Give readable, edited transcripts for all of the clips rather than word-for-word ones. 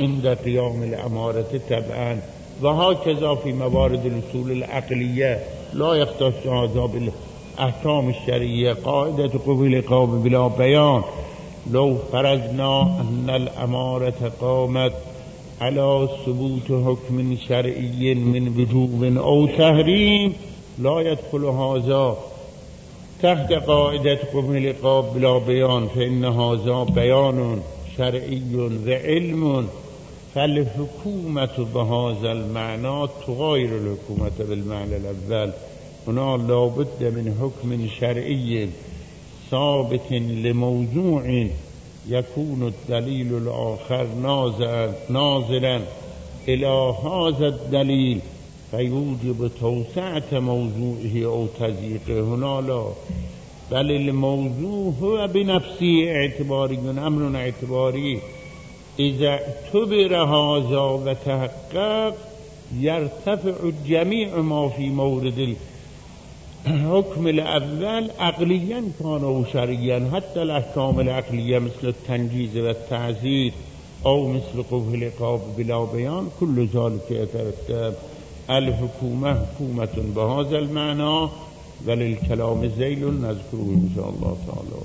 عند قیام الامارة طبعا و هكذا في موارد الاصول العقلیه لا يختص هذا بالاحکام الشرعیه. قاعدة قوة العقاب بلا بیان لو فرضنا ان الامارة قامت على ثبوت حكم شرعي من وجوب او تحريم لا يدخل هذا تحت قاعدة قوة العقاب بلا بیان فإن هذا بيان شرعي وعلم فالحكومة بهذا المعنى تغير الحكومة بالمعنى الأول. هنا لابد من حكم شرعي ثابت لموضوع يكون الدليل الآخر ناظرا إلى هذا الدليل فيوجب توسعة موضوعه أو تضييقه. هنا لا، بل الموضوع هو بنفسه اعتباري، أمر اعتباري. إذا اعتبر هذا وتحقق يرتفع جميع ما في مورد الحكم الأول عقليا كان أو شرعيا، حتى الأحكام العقلية مثل التنجيز والتعزير أو مثل قوة العقاب بلا بيان كل ذلك يترتب. الحكومة حكومة بهذا المعنى وللكلام ذيل نذكره إن شاء الله تعالى.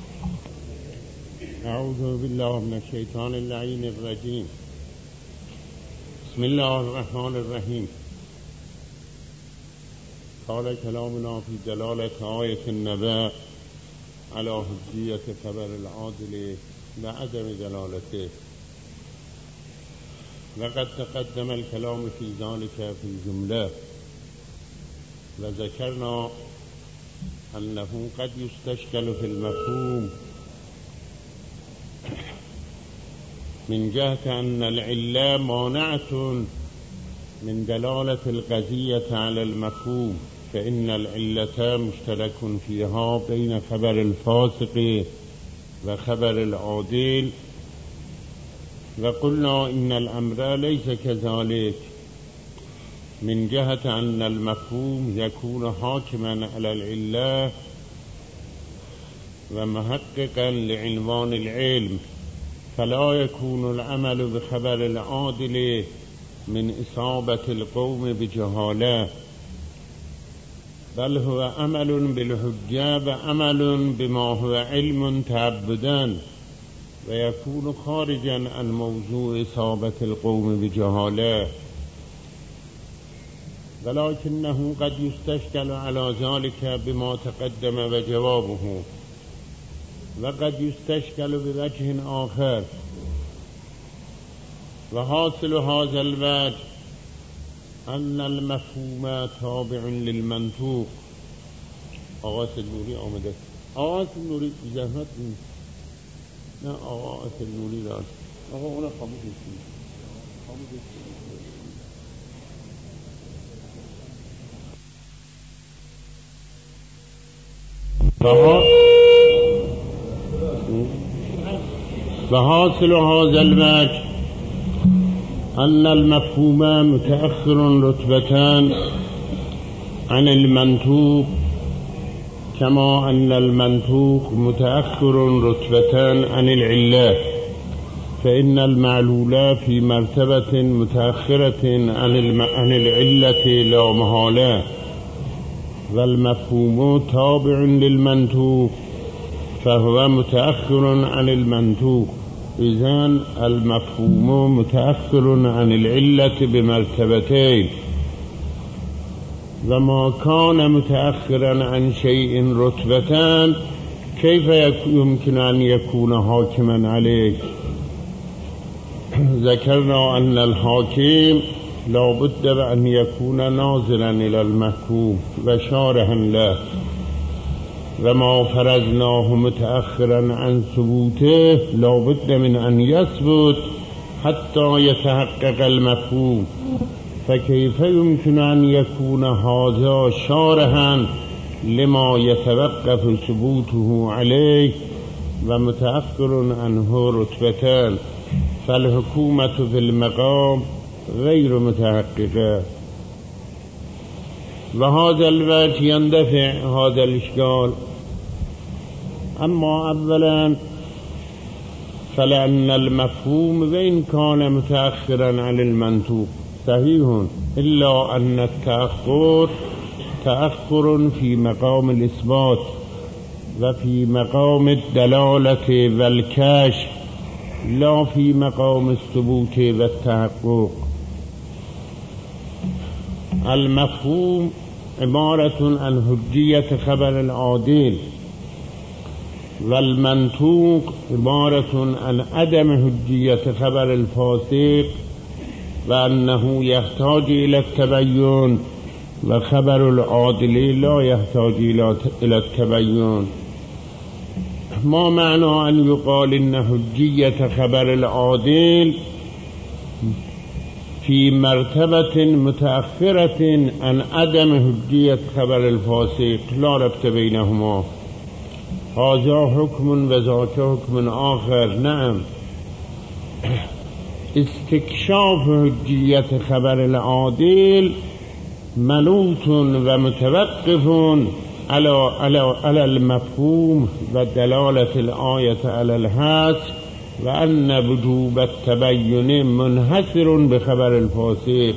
أعوذ بالله من الشيطان اللعين الرجيم. بسم الله الرحمن الرحيم. قال كلامنا في دلالة آية النبأ على حجية خبر العادل وعدم دلالته، وقد تقدم الكلام في ذلك في الجملة، وذكرنا أنه قد يستشكل في المفهوم من جهة أن العلة مانعة من دلالة القضية على المفهوم، فإن العلة مشترك فيها بين خبر الفاسق وخبر العادل، وقلنا إن الأمر ليس كذلك من جهة أن المفهوم يكون حاكما على العلة ومحققا لعنوان العلم، فلا يكون العمل بخبر العادل من إصابة القوم بجهالة، بل هو عمل بالحجة وعمل بما هو علم تعبدا، ويكون خارجا عن موضوع إصابة القوم بجهالة، ولكنه قد يستشكل على ذلك بما تقدم وجوابه، وقد يستشكل بوجه آخر. وحاصل هذا الوجه أن المفهوم تابع للمنطوق. آقا سلوری آمده. آقا سلوری زحمت نیست. نه آقا سلوری داشت. آقا اون خاموش نیست. وحاصل هذا الوجه أن المفهوم متأخر رتبتان عن المنطوق، كما أن المنطوق متأخر رتبتان عن العلة، فإن المعلول في مرتبة متأخرة عن العلة لا محالة، والمفهوم تابع للمنطوق فهو متأخر عن المنطوق. إذن المفهوم متأخر عن العلة بمرتبتين، وما كان متأخرا عن شيء رتبتان كيف يمكن أن يكون حاكما عليه؟ ذكرنا أن الحاكم لا بد أن يكون ناظرا إلى المحكوم وشارحا له، وما فرضناه متأخرا عن ثبوته لا بد من أن يثبت حتى يتحقق المفهوم، فكيف يمكن أن يكون هذا شارحا لما يتوقف ثبوته عليه ومتأخر عنه رتبتان؟ فالحكومة في المقام غير متحققة، وهذا الوجه يندفع هذا الإشكال. أما أولا فلأن المفهوم وإن كان متأخرا عن المنطوق صحيح، إلا أن التأخر تأخر في مقام الإثبات وفي مقام الدلالة والكشف، لا في مقام الثبوت والتحقق. المفهوم عبارة عن حجية خبر العادل، والمنطوق عبارة عن عدم حجية خبر الفاسق، وأنه يحتاج إلى التبين، وخبر العادل لا يحتاج إلى التبين. ما معنى أن يقال إن حجية خبر العادل في مرتبة متأخرة عن عدم حجية خبر الفاسق، لا ربط بينهما، هذا حكم وذاك حكم آخر. نعم، استكشاف حجية خبر العادل منوط ومتوقف على المفهوم ودلالة الآية على الحث، وأن وجوب التبين منحصر بخبر الفاسق.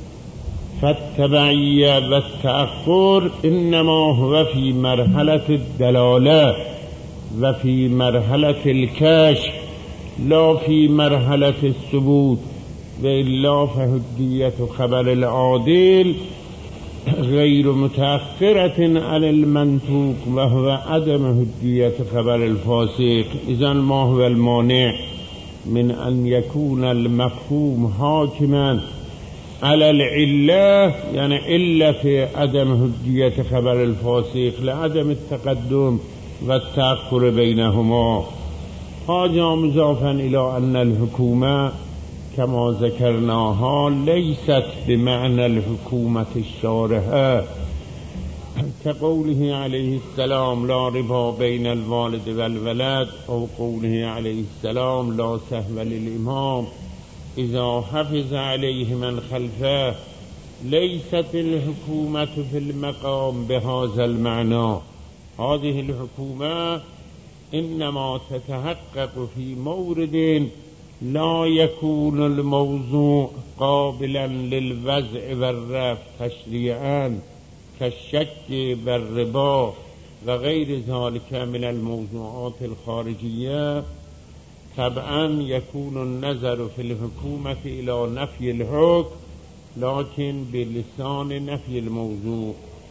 فالتبعية والتأخر إنما هو في مرحلة الدلالة وفي مرحلة الكشف، لا في مرحلة الثبوت، وإلا فحجية خبر العادل غير متأخرة عن المنطوق، وهو عدم حجية خبر الفاسق. إذن ما هو المانع من أن يكون المفهوم حاكما على العلة، يعني علة عدم حجية خبر الفاسق لعدم التقدم والتأخر بينهما؟ هذا مضافا إلى أن الحكومة كما ذكرناها ليست بمعنى الحكومة الشارحة، كقوله عليه السلام لا ربا بين الوالد والولد، أو قوله عليه السلام لا سهو للإمام إذا حفظ عليه من خلفه. ليست الحكومة في المقام بهذا المعنى. هذه الحكومة إنما تتحقق في مورد لا يكون الموضوع قابلا للوضع والرفع تشريعا، كالشك والربا وغير ذلك من الموضوعات الخارجية. طبعا يكون النظر في الحكومة إلى نفي الحكم، لكن بلسان نفي الموضوع.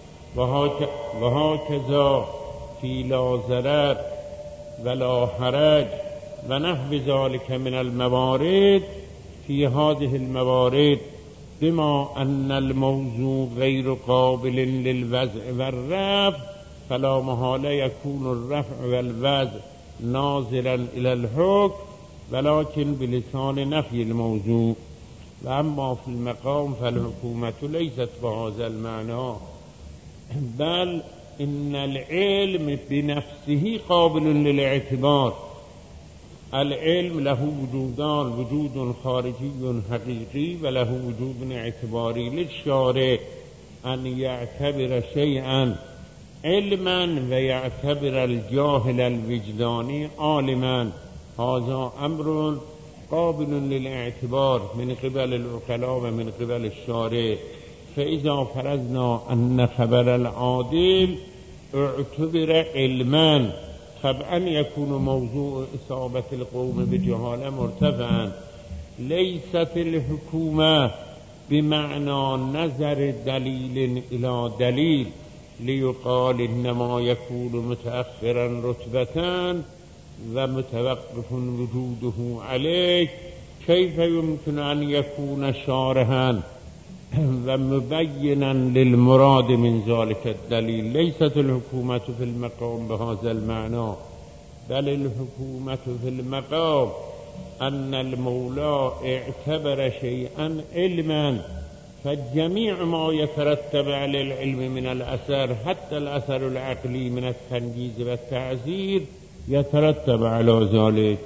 وهكذا في لا ضرر ولا حرج ونحو ذلك من الموارد. في هذه الموارد بما أن الموضوع غير قابل للوضع والرفع، فلا محالة يكون الرفع والوضع ناظرا إلى الحكم، ولكن بلسان نفي الموضوع. وأما في المقام فالحكومة ليست بهذا المعنى، بل إن العلم بنفسه قابل للاعتبار. العلم له وجودان، وجود خارجي حقيقي وله وجود اعتباري. للشارع أن يعتبر شيئا علما ويعتبر الجاهل الوجداني عالما، هذا أمر قابل للاعتبار من قبل العقلاء ومن قبل الشارع. فإذا فرضنا أن خبر العادل اعتبر علما، طبعا يكون موضوع إصابة القوم بجهالة مرتفعا. ليست الحكومة بمعنى نظر دليل إلى دليل ليقال إنما يكون متأخرا رتبة ومتوقف وجوده عليه. كيف يمكن أن يكون شارحا ومبينا للمراد من ذلك الدليل؟ ليست الحكومة في المقام بهذا المعنى، بل الحكومة في المقام أن المولى اعتبر شيئا علما، فجميع ما يترتب على العلم من الأثر، حتى الأثر العقلي من التنجيز والتعزير يترتب على ذلك.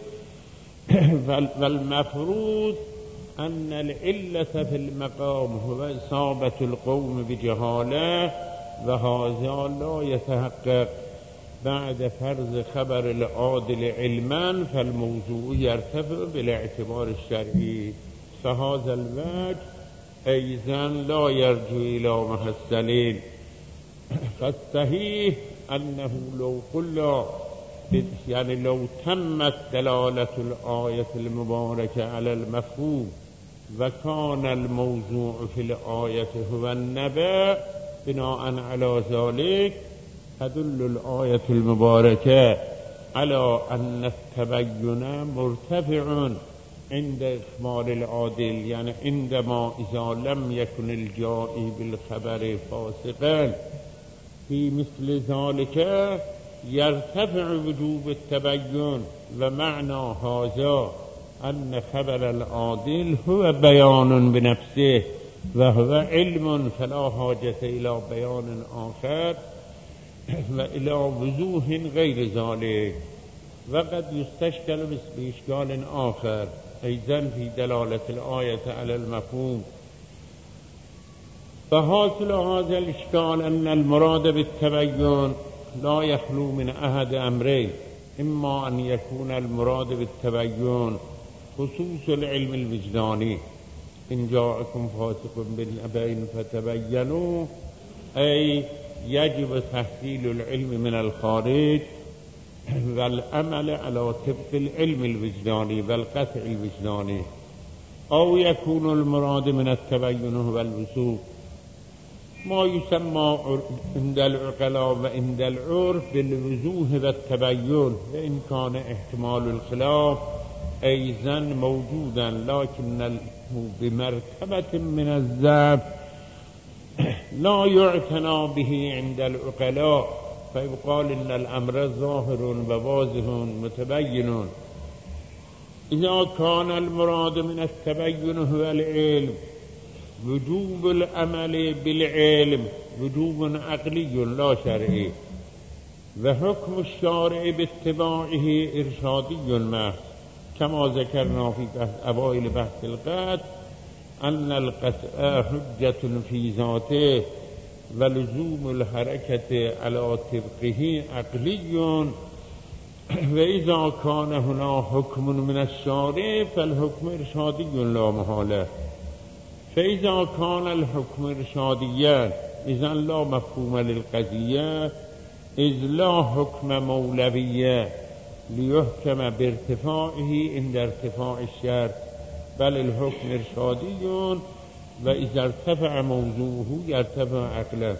فالمفروض أن العلة في المقام هو إصابة القوم بجهالة، وهذا لا يتحقق بعد فرض خبر العادل علما فالموضوع يرتفع بالاعتبار الشرعي فهذا الوجه أيضا لا يرجو إلى محصل فالصحيح أنه لو قلنا يعني لو تمت دلالة الآية المباركة على المفهوم وكان الموضوع في الآية هو النبأ بناء على ذلك تدل الآية المباركة على أن التبين مرتفع عند إخبار العادل، يعني عندما إذا لم يكن الجائي بالخبر فاسقا في مثل ذلك يرتفع وجوب التبين. ومعنى هذا أن خبر العادل هو بيان بنفسه وهو علم فلا حاجة إلى بيان آخر وإلى وضوح غير ذلك. وقد يستشكل بإشكال آخر أيضا في دلالة الآية على المفهوم. فحاصل هذا الإشكال أن المراد بالتبين لا يخلو من أحد أمرين: إما أن يكون المراد بالتبين خصوص العلم الوجداني، إن جاءكم فاسق بنبأ فتبينوا، أي يجب تحصيل العلم من الخارج والعمل على طبق العلم الوجداني والقطع الوجداني، أو يكون المراد من التبين هو الوثوق، ما يسمى عند العقلاء وعند العرف بالوضوح والتبين، وإن كان احتمال الخلاف أيضا موجودا لكنه بمرتبة من الضعف لا يعتنى به عند العقلاء، فيقال إن الأمر ظاهر وواضح متبين. إذا كان المراد من التبين هو العلم وجوب العمل بالعلم وجوب عقلي لا شرعي، وحكم الشارع باتباعه إرشادي معه، كما ذكرنا في أوائل بحث القطع أن القطع حجة في ذاته ولزوم الحركة على طبقه عقلي، وإذا كان هنا حكم من الشارع فالحكم إرشادي لا محالة. فإذا كان الحكم إرشاديا إذن لا مفهوم للقضية، إذ لا حكم مولوية ليحكم بارتفاعه عند ارتفاع الشرط، بل الحكم إرشادي وإذا ارتفع موضوعه يرتفع عقله.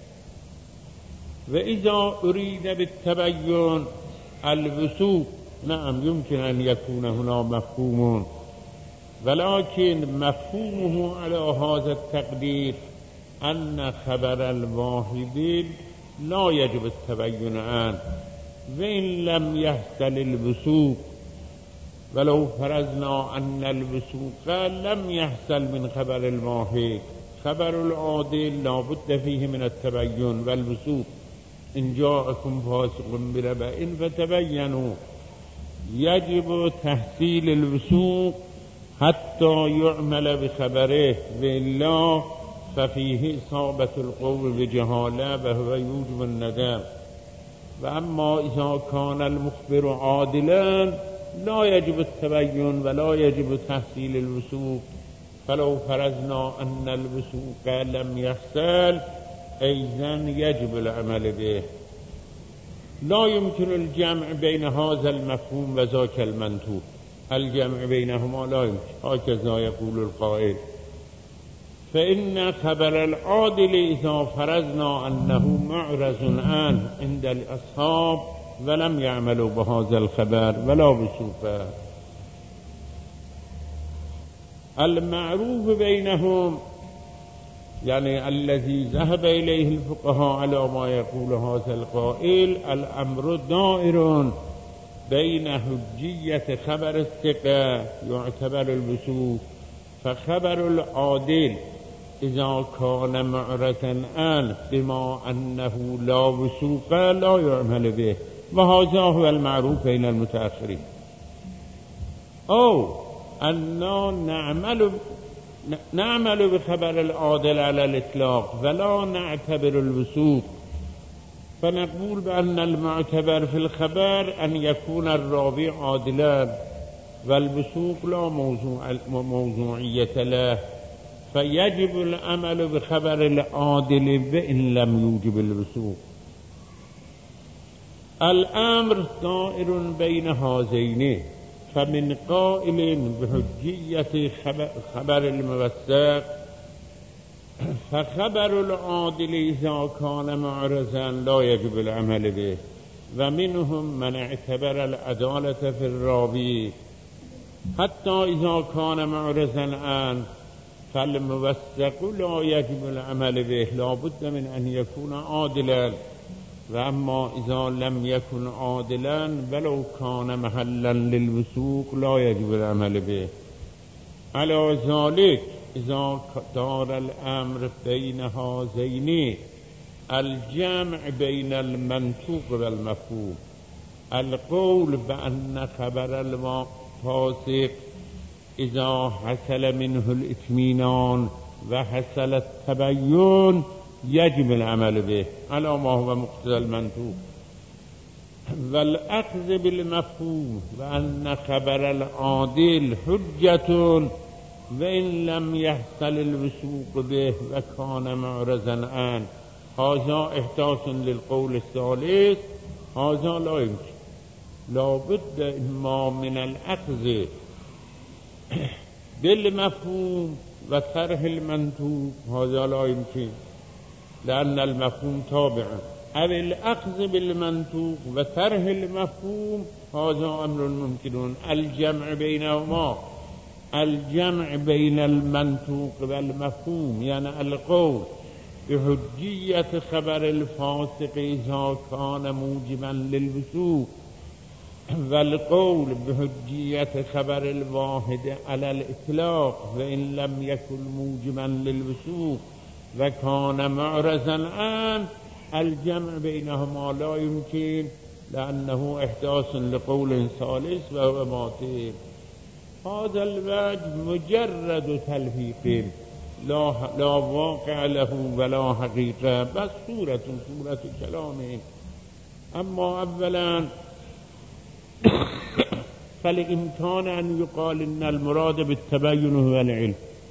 وإذا أريد بالتبين الوثوق نعم يمكن أن يكون هنا مفهوم، ولكن مفهومه على هذا التقدير أن خبر الواحد لا يجب التبين عنه، وإن لم يحصل الوثوق، ولو فرضنا أن الوثوق لم يحصل من خبر الواحد، خبر العادل لا بد فيه من التبين والوثوق. إن جاءكم فاسق بنبأ فتبينوا، يجب تحصيل الوثوق حتى يعمل بخبره، وإلا ففيه إصابة القول بجهالة وهو يوجب الندم. وأما إذا كان المخبر عادلا لا يجب التبين ولا يجب تحصيل الوثوق، فلو فرضنا أن الوثوق لم يحصل أيضا يجب العمل به. لا يمكن الجمع بين هذا المفهوم وذاك المنطوق، الجمع بينهما لا يمكن، هكذا يقول القائل. فإن خبر العادل إذا فرضنا أنه معرض عنه عند الأصحاب ولم يعملوا بهذا الخبر ولا بسوفه، المعروف بينهم يعني الذي ذهب إليه الفقهاء على ما يقول هذا القائل، الأمر دائر بين حجية خبر الثقة يعتبر الوثوق، فخبر العادل إذا كان معرضا عنه بما أنه لا وثوق لا يعمل به، وهذا هو المعروف بين المتأخرين. أو أننا نعمل بخبر العادل على الإطلاق ولا نعتبر الوثوق، فنقول بأن المعتبر في الخبر أن يكون الراوي عادلا والوثوق لا موضوعية له، فيجب العمل بخبر العادل وإن لم يوجب الوثوق. الأمر دائر بين هذين، فمن قائل بحجية خبر الموثق فخبر العادل إذا كان معرضا لا يجب العمل به، ومنهم من اعتبر العدالة في الراوي حتى إذا كان معرضا عنه، فالموثق لا يجب العمل به لا بد من أن يكون عادلا، وأما إذا لم يكن عادلا ولو كان محلا للوثوق لا يجب العمل به. على ذلك إذا دار الأمر بين هذين الجمع بين المنطوق والمفهوم، القول بأن خبر الفاسق إذا حصل منه الإطمئنان وحصل التبين يجب العمل به على ما هو مقتضى المنطوق، والأخذ بالمفهوم وأن خبر العادل حجة وإن لم يحصل الوثوق به وكان معرضا عنه، هذا احتاس للقول الثالث، هذا لا يمكن، لا بد إما من الأخذ بالمفهوم وترك المنطوق، هذا لا يمكن لأن المفهوم تابع، أو الأخذ بالمنطوق وترك المفهوم هذا أمر ممكن. الجمع بينهما، الجمع بين المنطوق والمفهوم، يعني القول بحجية خبر الفاسق إذا كان موجبا للوثوق، والقول بحجية خبر الواحد على الإطلاق وإن لم يكن موجبا للوثوق وكان معرضا عنه، الجمع بينهما لا يمكن لأنه إحداث لقول ثالث وهو باطل. هذا الوجه مجرد تلفيق لا واقع له ولا حقيقة، بس صورة كلامه. أما أولا فالإمكان أن يقال إن المراد بالتبين هو العلم،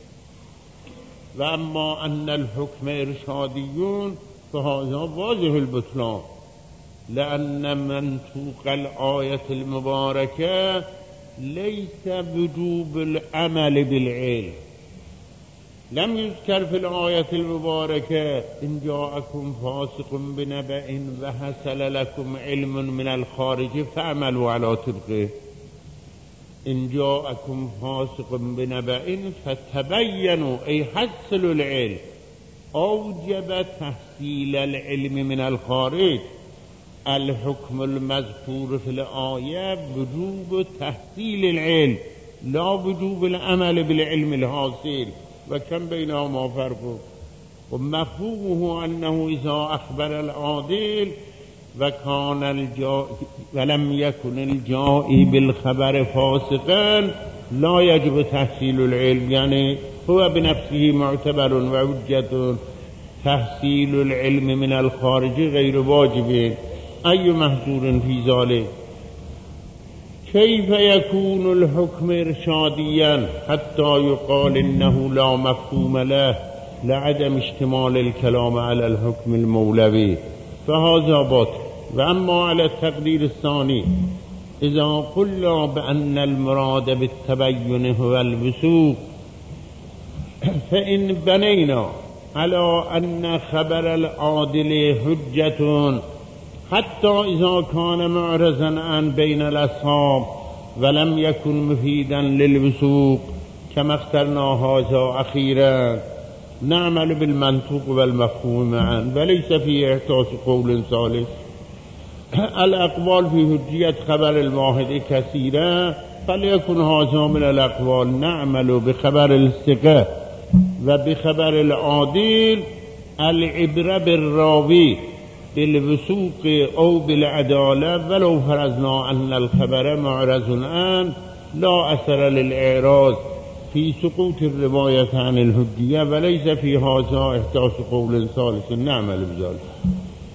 وأما أن الحكم إرشاديون فهذا واضح البطلان، لأن منطوق الآية المباركة ليس وجوب العمل بالعلم. لم يذكر في الآية المباركة إن جاءكم فاسق بنبأ وحصل لكم علم من الخارج فاعملوا على طبقه. إن جاءكم فاسق بنبأ فتبينوا أي حصلوا العلم، أوجب تحصيل العلم من الخارج. الحكم المذكور في الآية وجوب تحصيل العلم لا وجوب العمل بالعلم الحاصل، وكم بينهما فرق. ومفهومه أنه إذا أخبر العادل وكان ولم يكن الجائي بالخبر فاسقا لا يجب تحصيل العلم، يعني هو بنفسه معتبر وحجة، تحصيل العلم من الخارج غير واجب. أي محظور في ذلك؟ كيف يكون الحكم إرشاديا حتى يقال إنه لا مفهوم له لعدم اشتمال الكلام على الحكم المولوي، فهذا باطل. وأما على التقدير الثاني، إذا قلنا بأن المراد بالتبين هو الوثوق، فإن بنينا على أن خبر العادل حجة حتى إذا كان معرضا عن بين الأصحاب ولم يكن مفيدا للوثوق كما اخترنا هذا أخيرا، نعمل بالمنطوق والمفهوم معا وليس فيه احتاس قول ثالث. الأقوال في حجية خبر الواحد كثيرة، فليكن هذا من الأقوال. نعمل بخبر الثقة وبخبر العادل، العبرة بالراوي بالوثوق أو بالعدالة، ولو فرضنا أن الخبر معرض عنه لا أثر للإعراض في سقوط الرواية عن الحجية، وليس في هذا احتاس قول ثالث. نعمل بذلك.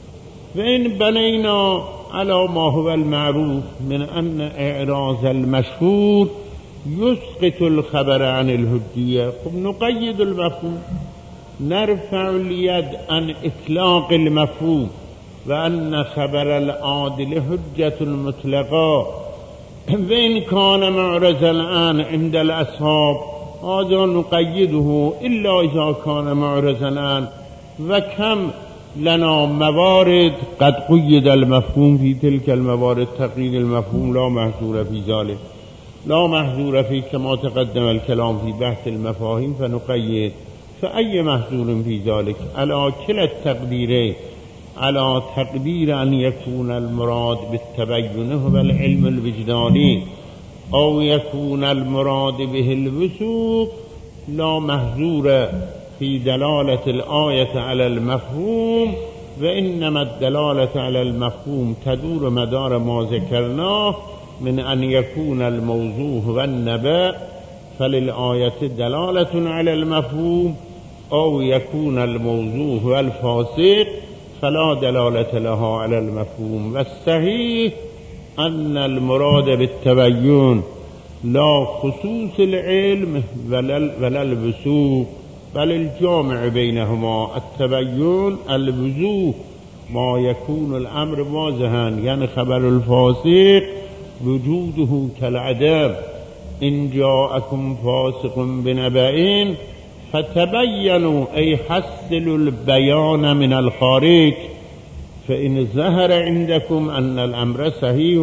وإن بنينا على ما هو المعروف من أن إعراض المشهور يسقط الخبر عن الهجية، نقيد المفهوم، نرفع اليد عن إطلاق المفهوم، وأن خبر العادل حجة مطلقة. وإن كان معرضا الآن عند الأصحاب هذا نقيده إلا إذا كان معرضا الآن، وكم لنا موارد قد قيد المفهوم في تلك الموارد، تقييد المفهوم لا محظور في ذلك، لا محظور في كما تقدم الكلام في بحث المفاهيم فنقيد. فأي محظور في ذلك؟ على كلا التقديرين، على تقدير أن يكون المراد بالتبين هو العلم الوجداني أو يكون المراد به الوثوق، لا محظور في دلالة الآية على المفهوم، وإنما الدلالة على المفهوم تدور مدار ما ذكرناه من أن يكون الموضوع والنبأ، فللآية دلالة على المفهوم، أو يكون الموضوع والفاسق فلا دلالة لها على المفهوم. والصحيح أن المراد بالتبين لا خصوص العلم ولا الوثوق، بل الجامع بينهما. التبين الوضوح ما يكون الأمر واضحا، يعني خبر الفاسق وجوده كالعدم. إن جاءكم فاسق بنبأ فتبينوا أي حصلوا البيان من الخارج، فإن ظهر عندكم أن الأمر صحيح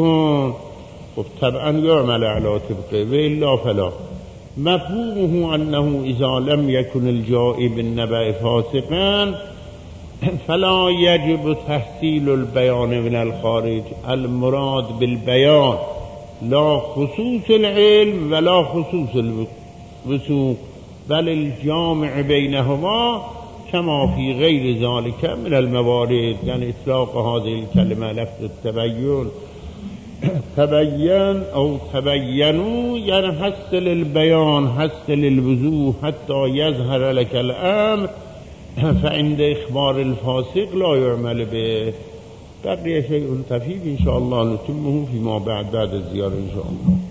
طبعا يعمل على طبقه، وإلا فلا. مفهومه أنه إذا لم يكن الجائي بالنبأ فاسقا فلا يجب تحصيل البيان من الخارج. المراد بالبيان لا خصوص العلم ولا خصوص الوثوق، بل الجامع بينهما كما في غير ذلك من الموارد. يعني إطلاق هذه الكلمة لفظ التبين، تبين أو تبينوا، يعني حصل البيان، حصل الوضوح حتى يظهر لك الأمر، فعند إخبار الفاسق لا يعمل به. بقي شيء تفيد إن شاء الله نتمه فيما بعد الزيارة إن شاء الله.